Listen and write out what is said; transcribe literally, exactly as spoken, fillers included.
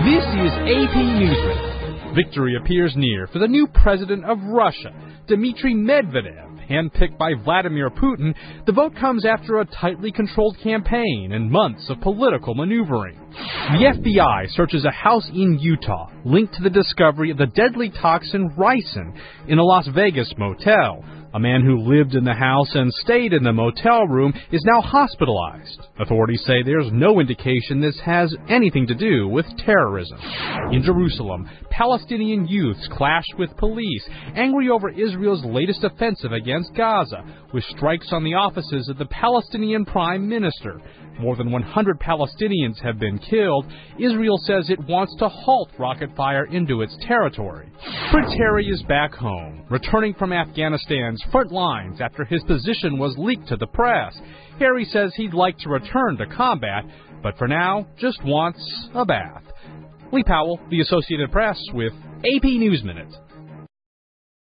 This is A P Newsminute. Victory appears near for the new president of Russia, Dmitry Medvedev. Handpicked by Vladimir Putin, the vote comes after a tightly controlled campaign and months of political maneuvering. The F B I searches a house in Utah linked to the discovery of the deadly toxin ricin in a Las Vegas motel. A man who lived in the house and stayed in the motel room is now hospitalized. Authorities say there's no indication this has anything to do with terrorism. In Jerusalem, Palestinian youths clashed with police, angry over Israel's latest offensive against Gaza, with strikes on the offices of the Palestinian Prime Minister. More than one hundred Palestinians have been killed. Israel says it wants to halt rocket fire into its territory. Prince Harry is back home, returning from Afghanistan's front lines after his position was leaked to the press. Harry says he'd like to return to combat, but for now, just wants a bath. Lee Powell, The Associated Press, with A P News Minute.